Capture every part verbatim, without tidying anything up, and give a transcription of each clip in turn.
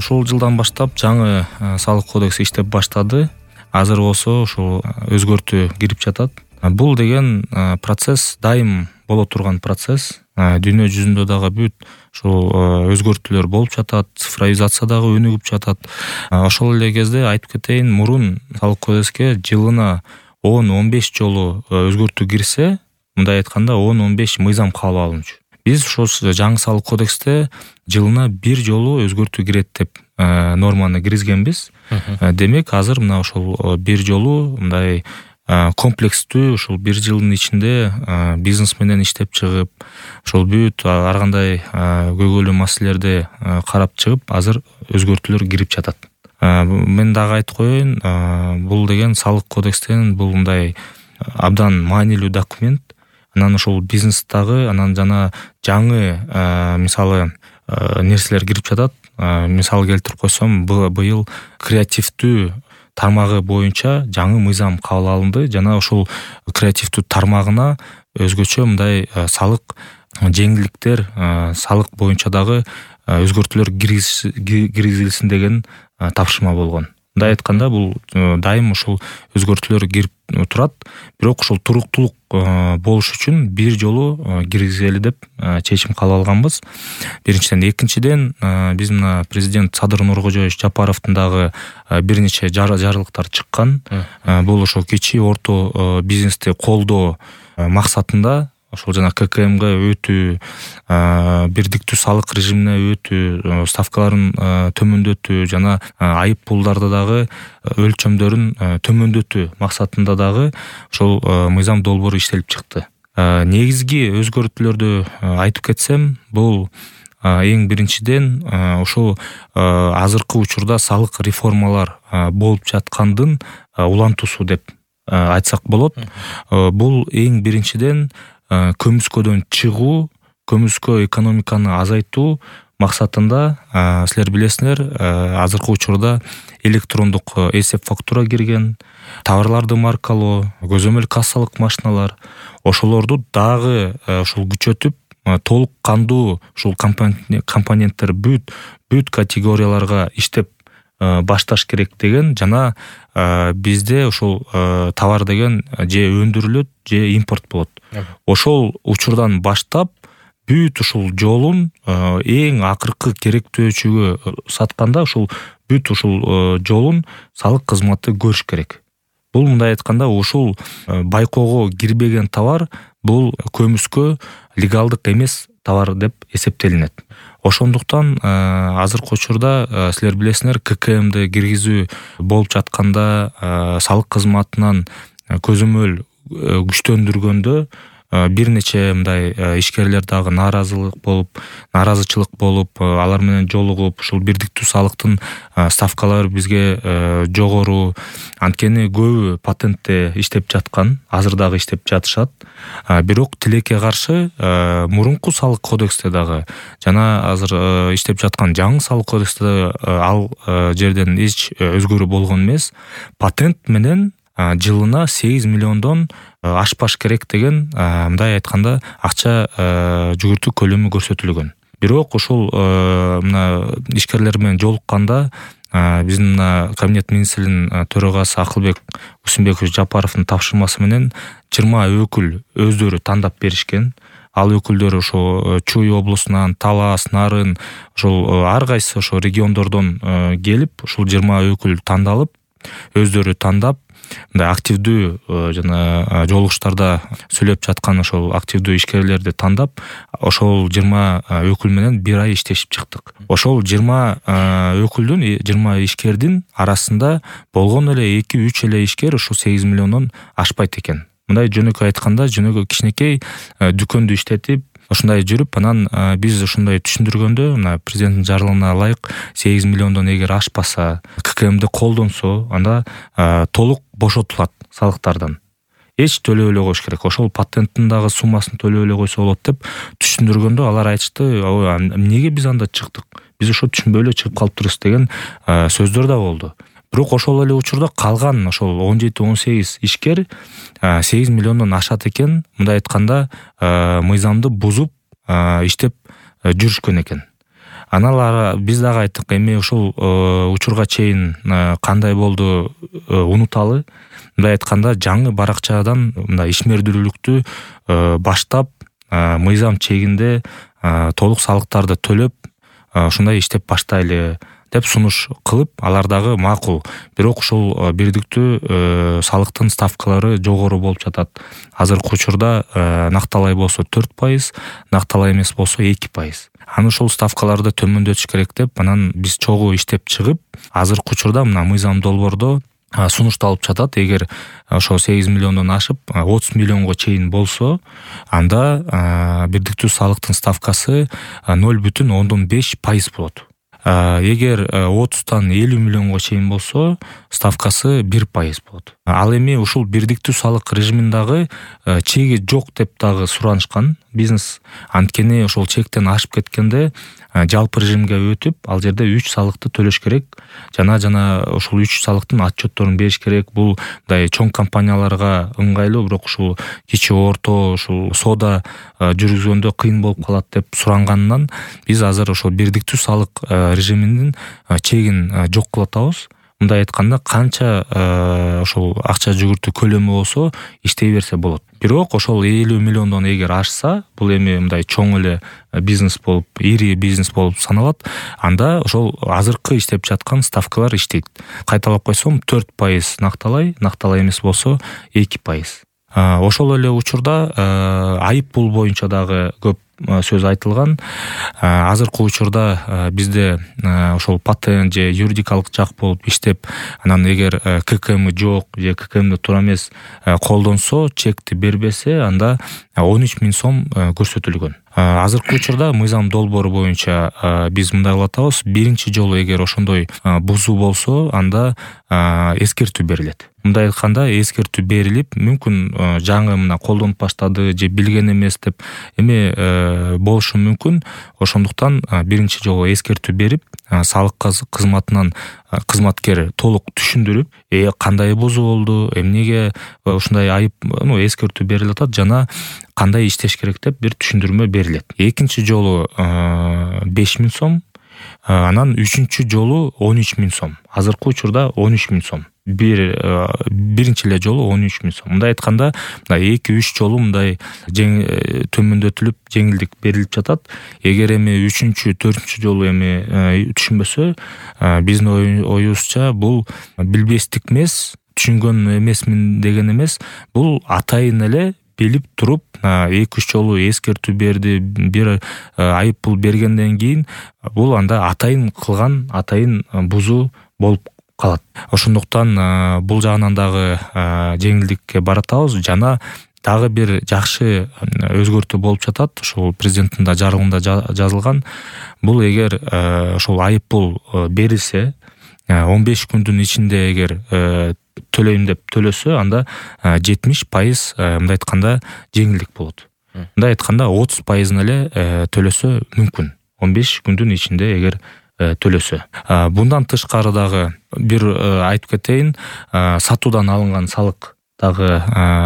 ошол жылдан баштап жаңы салык кодекси иштеп баштады. Азыр болсо ушул өзгөртүү кирип жатат. Бул деген процесс дайым боло турган процесс. Дүйнө жүзүндө дагы бүт ушул өзгөртүүлөр болуп жатат, цифровизация дагы өнүгүп жатат. Ошол эле кезде айтып кетейин, мурун салык кодекске жылына он он беш жолу өзгөртүү кирсе, мындай айтканда он он беш мыйзам кабыл алынчу. Биз ошол жаңы салык кодексте жылына бир жолу өзгөртүү кирет деп норманы киргизгенбиз. Демек азыр мына ошол бир жолу мындай комплекстүү ушул бир жылдын ичинде бизнес менен иштеп чыгып, ошол бүт ар кандай көйгөйлүү маселелерди карап чыгып, азыр өзгөртүүлөр кирип жатат. Мен дагы айтып коеюн, бул деген салык кодекстен бул мындай абдан маанилүү документ. Анан ошол бизнестагы анан жана жаңы мисалы нерселер кирип жатат. Мисал келтирип койсом, быйыл креативдүү тармагы боюнча жаңы мыйзам кабыл алынды. Жана ошол креативдүү тармагына өзгөчө мындай салык жеңилдиктер, салык боюнча дагы өзгөртүүлөр киргизилсин деген тапшырма болгон. Мындай айтканда, бул дайым ушул өзгөртүүлөр кирип турат, бирок ушул туруктуулук болуш үчүн бир жолу киргизели деп чечим кабыл алганбыз. Биринчиден, экинчиден, биз мына президент Садыр Нуркожоевич Жапаровдун дагы бир нече жарлыктар чыккан. Бул ошол кичи орто бизнести колдоо максатында ошол жана ККМга өтүү, бирдиктүү салык режимине өтүү, ставкаларын төмөндөтүү жана айып пулдарды дагы өлчөмдөрүн төмөндөтүү максатында дагы ошол мыйзам долбоору иштелип чыкты. Негизги өзгөртүүлөрдү айтып кетсем, бул эң биринчиден ошол азыркы учурда салык реформалар болуп жаткандын улантуусу деп айтсак болот. Бул эң биринчиден көмүскөдөн чыгуу, көмүскө экономиканы азайтуу максатында. Силер билесиңер, азыркы учурда электрондук эсеп фактура кирген, товарларды маркалоо, көзөмөл кассалык машиналар, ошолорду дагы ушул күчөтүп, толук кандуу ушул компоненттер бүт бүт категорияларга иштеп башташ керек деген, жана бизде ушул товар деген же өндүрүлөт, же импорт болот. Ошол учурдан баштап бүт ушул жолун эң акыркы керектөөчүгө сатканда ушул бүт ушул жолун салык кызматы көрүш керек. Бул мындай айтканда, ушул байкоого кирбеген товар бул көмүскө легалдык эмес товар деп эсептелинет. Ошондуктан азыркы учурда силер билесиңер, ККМди киргизүү болуп жатканда салык кызматынан көзөмөл күчтөндүргөндө бир нече мындай ишкерлер дагы нааразылык болуп, нааразычылык болуп, алар менен жолугуп, ушул бирдиктүү салыктын ставкалары бизге жогору, анткени көбү патентте иштеп жаткан, азыр дагы иштеп жатышат. Бирок тилекке каршы мурунку салык кодексте дагы жана азыр иштеп жаткан жаңы салык кодексте ал жерден эч өзгөрүү болгон эмес. Патент менен жылына сегиз миллиондон ашпаш керек деген, мындай айтканда, акча жүгүртүү көлөмү көрсөтүлгөн. Бирок ушул мына ишкерлер менен жолукканда биздин мына кабинет министринин төрагасы Акылбек Усунбекович Жапаровдун тапшырмасы менен жыйырма өкүл өздөрү тандап беришкен. Ал өкүлдөр ошо Чуй облусунан, Талас, Нарын, ошол ар кайсы ошо региондордон келип, ушул жыйырма өкүл тандалып, өздөрү тандап, мындай активдүү жана жолугуштарда сүйлөп жаткан ошол активдүү ишкерлерди тандап, ошол жыйырма өкүл менен бир ай иштешип чыктык. Ошол жыйырма өкүлдүн, жыйырма ишкердин арасында болгон эле эки үч эле ишкер ушу сегиз миллиондон ашпайт экен. Мындай жөнөкөй айтканда, жөнөкөй кичинекей дүкөндү иштетип, ошундай жүрүп, анан биз ушундай түшүндүргөндө, мына президенттин жарлыгына ылайык сегиз миллиондон эгер ашпаса, ККМди колдонсо, анда толук бошотулат салыктардан. Эч төлөбөй эле коюш керек. Ошол патенттин дагы суммасын төлөбөй эле койсо болот деп түшүндүргөндө, алар айтышты, эмнеге биз анда чыктык? Биз ошо түшүнбөй эле чыгып калыптырбыз деген сөздөр да болду. Бирок ошол эле учурда калган ошол он жети он сегиз ишкер сегиз миллиондон ашат экен. Мындай айтканда, мыйзамды бузуп иштеп жүрүшкөн экен. Аналар биз дагы айттык, эми ушул учурга чейин кандай болду унуталы. Мындай айтканда, жаңы баракчадан мындай ишмердүүлүктү баштап мыйзам чегинде толук салыктарды төлөп ушундай иштеп баштайлы деп сунуш кылып, алар дагы макул. Бирок ушул бирдиктүү салыктын ставкалары жогору болуп жатат. Азыркы учурда накталай болсо төрт пайыз, накталай эмес болсо эки пайыз. Аны ушул ставкаларды төмөндөтүш керек деп, анан биз чогуу иштеп чыгып, азыркы учурда мына мыйзам долбоордо сунушталып жатат. Эгер ошо сегиз миллиондон ашып отуз миллионго чейин болсо, анда бирдиктүү салыктын ставкасы ноль бүтүн ондон беш пайыз болот. Эгер отуздан элүү миллионго чейин болсо, ставкасы бир пайыз болот. Ал эми ушул бирдиктүү салык режимин дагы чеги жок деп дагы суранышкан бизнес. Анткени ошол чектен ашып кеткенде жалпы режимге өтүп, ал жерде үч салыкты төлөш керек. Жана жана ушул үч салыктын отчетторун бериш керек. Бул мындай чоң компанияларга ыңгайлуу, бирок ушул кичи орто, ушул соода жүргүзгөндө кыйын болуп калат деп суранганынан, биз азыр ошол бирдиктүү салык режиминин чегин жок кылатабыз. Мындай айтканда, канча ошол акча жүгүртүү көлөмү болсо иштей берсе болот. Бирок ошол элүү миллиондон эгер ашса, бул эми мындай чоң эле бизнес болуп, ири бизнес болуп саналат. Анда ошол азыркы иштеп жаткан ставкалар иштейт. Кайталап койсом, төрт пайыз накталай, накталай эмес болсо эки пайыз. Ошол эле учурда айып пул боюнча дагы көп сөз айтылган. Азыркы учурда бизде ошол патент же юридикалык жак болуп иштеп, анан эгер ККМ жок же ККМ туура эмес колдонсо, чекти бербесе, анда он үч миң сом көрсөтүлгөн. Азыркы учурда мыйзам долбоору боюнча биз мындай кылатабыз: биринчи жолу эгер ошондой бузуу болсо, анда эскертүү берилет. Мындай айтканда, эскертүү берилип, мүмкүн жаңы мына колдонуп баштады же билген эмес деп эме болушу мүмкүн. Ошондуктан биринчи жолу эскертүү берип, салык кызматынан кызматкер толук түшүндүрүп, э кандай бузуу болду, эмнеге ушундай айып, ну, эскертүү берилет атат, жана кандай иштеш керек деп бир түшүндүрмө берилет. Экинчи жолу беш миң сом, анан үчүнчү жолу он үч миң сом. Азыркы учурда он үч миң сом. Бир биринчи эле жолу он үч миң сом. Мындай айтканда, мындай эки үч жолу мындай төмөндөтүлүп, жеңилдик берилип жатат. Эгер эми үчүнчү, төртүнчү жолу эми түшүнбөсө, биздин оюбузча бул билбестик эмес, түшүнгөн эмесмин деген эмес. Бул атайын эле билип туруп, эки үч жолу эскертүү берди, бир айып пул бергенден кийин, бул анда атайын кылган, атайын бузуу болуп калат. Ошондуктан бул жагынан дагы жеңилдикке баратабыз. Жана дагы бир жакшы өзгөртүү болуп жатат. Ошол президенттин да жарыгында жазылган. Бул эгер ошол айып пул берилсе, он беш күндүн ичинде эгер төлөйм деп төлөсө, анда жетимиш пайыз мындай айтканда жеңилдик болот. Мындай айтканда отуз пайызын эле төлөсө мүмкүн. он беш күндүн ичинде эгер төлөсө. Bundan тышкары дагы бир айтып кетейин, сатуудан алынган салык дагы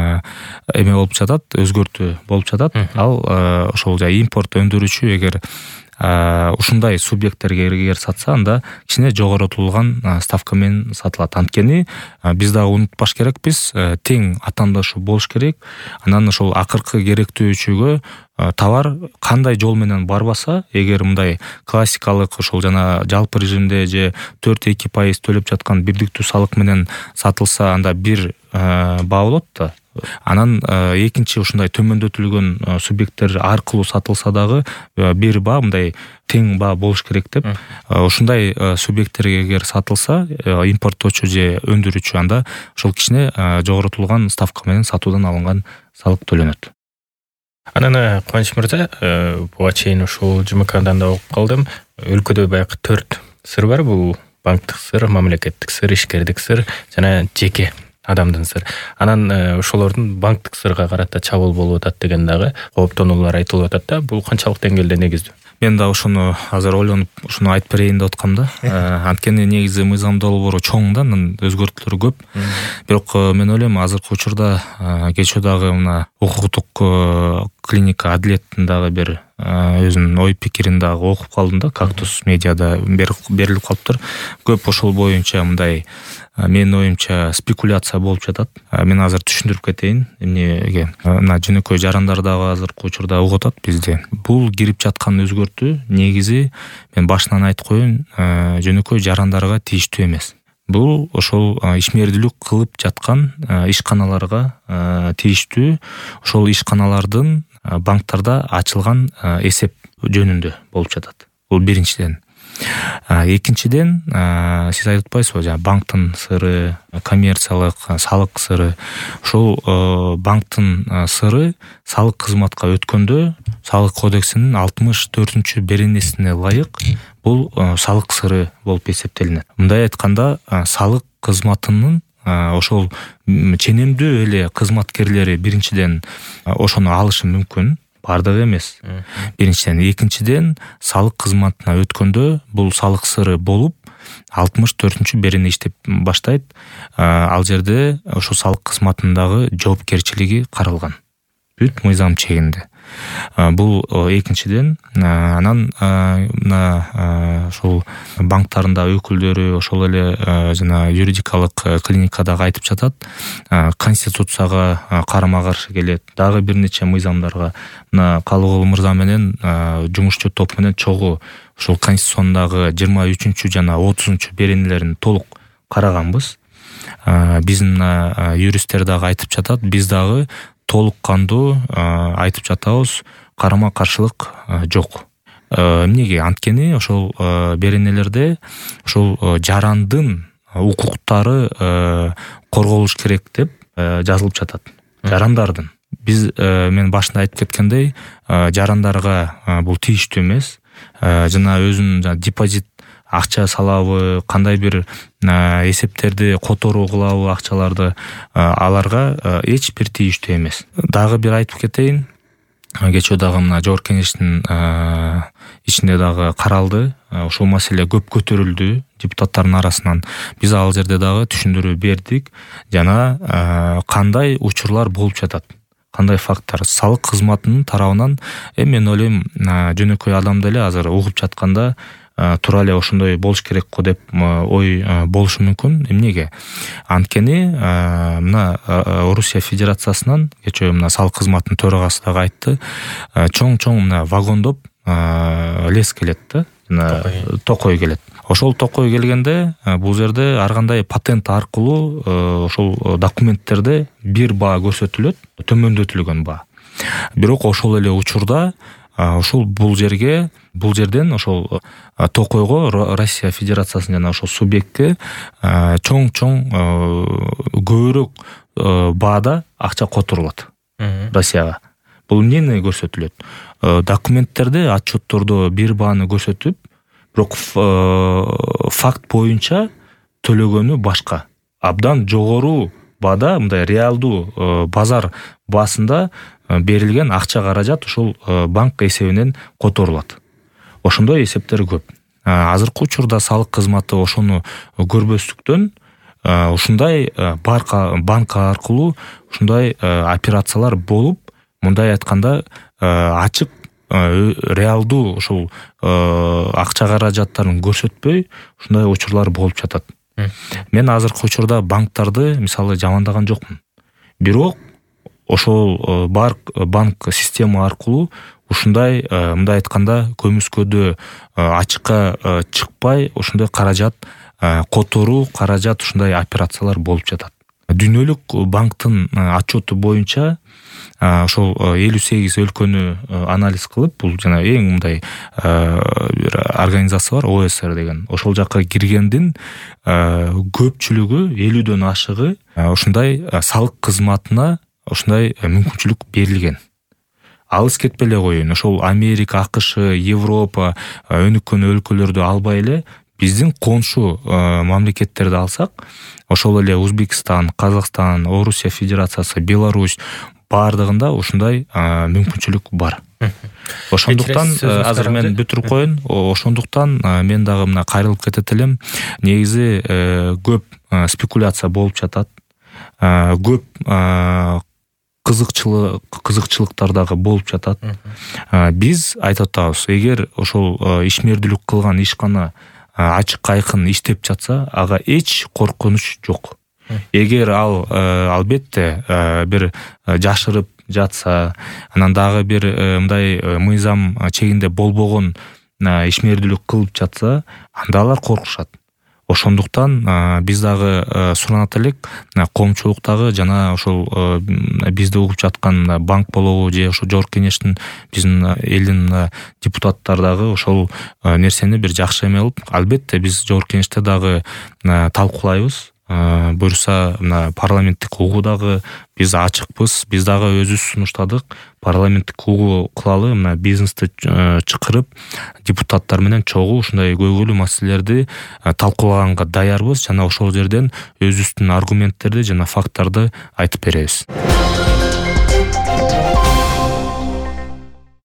эме болуп жатат, өзгөртүү болуп жатат. Ал ошол жай импорт өндүрүүчү эгер ушундай субъекттерге эгер сатса, анда кичине жогоротулган ставка менен сатылат. Анткени биз дагы унутпаш керекпиз, тең атаандашуу болуш керек. Анан ошол акыркы керектүүчүгө товар кандай жол менен барбаса, эгер мындай классикалык ошол жана жалпы режимде же төрт эки пайыз төлөп жаткан бирдиктүү салык менен сатылса, анда бир баа болот да. Анан экинчи ушундай төмөндөтүлгөн субъекттер аркылуу сатылса дагы бир баа, мындай тең баа болуш керек деп. Ушундай субъекттерге эгер сатылса, импорттоочу же өндүрүүчү, анда ошол кичине жогоротулган ставка менен сатуудан алынган салык төлөнөт. Анан Кубаныч мырза, буга чейин ушул ЖМКдан да окуп калдым. Өлкөдө баягы төрт сыр бар. Бул банктык сыр, мамлекеттик сыр, ишкердик сыр жана жеке адамдын сыр. Анан ошолордун банктык сырга карата чабуул болуп атат деген дагы кооптонуулар айтылып атат да. Бул канчалык деңгээлде негиздүү? Мен да ошону азыр ойлонуп, ушуну айтып берейин деп аткам да. Анткени негизи мыйзам долбоору чоң да, анын өзгөртүүлөрү көп. Бирок мен ойлойм, азыркы учурда кечөө дагы мына укуктук клиника адилеттин дагы бир өзүнүн ой пикирин дагы окуп калдым да, Кактус медиада берилип калыптыр. Көп ошол боюнча мындай менин оюмча спекуляция болуп жатат. Мен азыр түшүндүрүп кетейин эмнеге. Мына жөнөкөй жарандар дагы азыркы учурда угуп атат бизде. Бул кирип жаткан өзгөртүү негизи мен башынан айтып коеюн, жөнөкөй жарандарга тийиштүү эмес. Бул ошол ишмердүүлүк кылып жаткан ишканаларга тийиштүү, ошол ишканалардын банктарда ачылган эсеп жөнүндө болуп жатат. Бул биринчиден. Экинчиден, сиз айтып атпайсызбы, жана банктын сыры, коммерциялык, салык сыры. Ошол банктын сыры салык кызматка өткөндө салык кодексинин алтымыш төртүнчү беренесине ылайык бул салык сыры болуп эсептелинет. Мындай айтканда, салык кызматынын ошол ченемдүү эле кызматкерлери биринчиден ошону алышы мүмкүн. Бардыгы эмес. Биринчиден, экинчиден, салык кызматына өткөндө бул салык сыры болуп, алтымыш төртүнчү берене иштеп баштайт. Ал жерде ошо салык кызматындагы жоопкерчилиги каралган. Бүт мыйзам чегинде. Бул экинчиден. Анан мына ошол банктарында өкүлдөрү, ошол эле жана юридикалык клиникадагы айтып жатат, конституцияга карама-каршы келет. Дагы бир нече мыйзамдарга. Мына Калыгул мырза менен жумушчу топ менен чогуу ошол конституциондагы жыйырма үчүнчү жана отузунчу беренелерин толук караганбыз. Биздин мына юристтер дагы айтып жатат, биз дагы толук кандуу айтып жатабыз, карама-каршылык жок. Эмнеге? Анткени ошол беренелерде ошол жарандын укуктары корголуш керек деп жазылып жатат. Жарандардын. Биз мен башында айтып кеткендей, жарандарга бул тийиштүү эмес. Жана өзүнүн депозит акча салабы, кандай бир эсептерди которуу кылабы акчаларды, аларга эч бир тийиштүү эмес. Дагы бир айтып кетейин. Кечээ дагы мына жогорку кеңештин ичинде дагы каралды. Ошол маселе көп көтөрүлдү депутаттардын арасынан. Биз ал жерде дагы түшүндүрүү бердик. Жана кандай учурлар болуп жатат, кандай факттар салык кызматынын тарабынан, эми мен ойлойм, жөнөкөй адам деле азыр угуп жатканда тура эле ошондой болуш керек го деп ой болушу мүмкүн. Эмнеге? Анткени мына Орусия Федерациясынан кечээ мына салык кызматынын төрагасы дагы айтты, чоң-чоң мына вагондоп лес келет да, жана токой келет. Ошол токой келгенде бул жерде ар кандай патент аркылуу ошол документтерде бир баа көрсөтүлөт, төмөндөтүлгөн баа. Бирок ошол эле учурда ошол бул жерге, бул жерден ошол токойго Россия Федерациясынын жана ошол субъектке чоң-чоң көбүрөөк баада акча которулат Россияга. Бул эмнени көрсөтүлөт? Документтерде, отчеттордо бир бааны көрсөтүп, бирок факт боюнча төлөгөнү башка. Абдан жогору баада, мындай реалдуу базар баасында берилген акча каражат ошол банк эсебинен которулат. Ошондой эсептер көп. Азыркы учурда салык кызматы ошону көрбөстүктөн ушундай банк аркылуу ушундай операциялар болуп, мындай айтканда ачык реалдуу ошол акча каражаттарын көрсөтпөй ушундай учурлар болуп жатат. Мен азыркы учурда банктарды мисалы жамандаган жокмун. Бирок ошол банк система аркылуу ушундай мындай айтканда көмүскөдө ачыкка чыкпай ушундай каражат которуу, каражат ушундай операциялар болуп жатат. Дүйнөлүк банктын отчету боюнча ошол элүү сегиз өлкөнү анализ кылып, бул жана эң мындай бир организация бар, О С Р деген. Ошол жакка киргендин көпчүлүгү, элүүдөн ашыгы ушундай салык кызматына ушундай мүмкүнчүлүк берилген. Алыс кетпей эле коеюн, ошол Америка, А К Ш, Европа, өнүккөн өлкөлөрдү албай эле биздин коңшу мамлекеттерди алсак, ошол эле Өзбекстан, Казакстан, Орусия Федерациясы, Беларусь бардыгында ушундай мүмкүнчүлүк бар. Ошондуктан азыр мен бүтүрүп коеюн, ошондуктан мен дагы мына кайрылып кетет элем. Негизи көп спекуляция болуп жатат. Көп кызыкчылык кызыкчылыктар дагы болуп жатат. Биз айтып атабыз, эгер ошол ишмердүүлүк кылган ишкана ачык айкын иштеп жатса, ага эч коркунуч жок. Эгер ал албетте бир жашырып жатса, анан дагы бир мындай мыйзам чегинде болбогон ишмердүүлүк кылып жатса, анда алар коркушат. Ошондуктан биз дагы суранат элек, коомчулуктагы жана ошол бизди угуп жаткан банк болобу же ошо Жогорку Кеңештин биздин элдин депутаттары дагы ошол нерсени бир жакшы эме кылып, албетте биз Жогорку Кеңеште дагы талкуулайбыз. Буюрса, мына парламенттик угуу дагы биз ачыкпыз. Биз дагы өзүбүз сунуштадык. Парламенттик угуу кылалы, мына бизнести чакырып, депутаттар менен чогуу ушундай көйгөйлүү маселелерди талкуулаганга даярбыз жана ошол жерден өзүбүздүн аргументтерди жана факттарды айтып беребиз.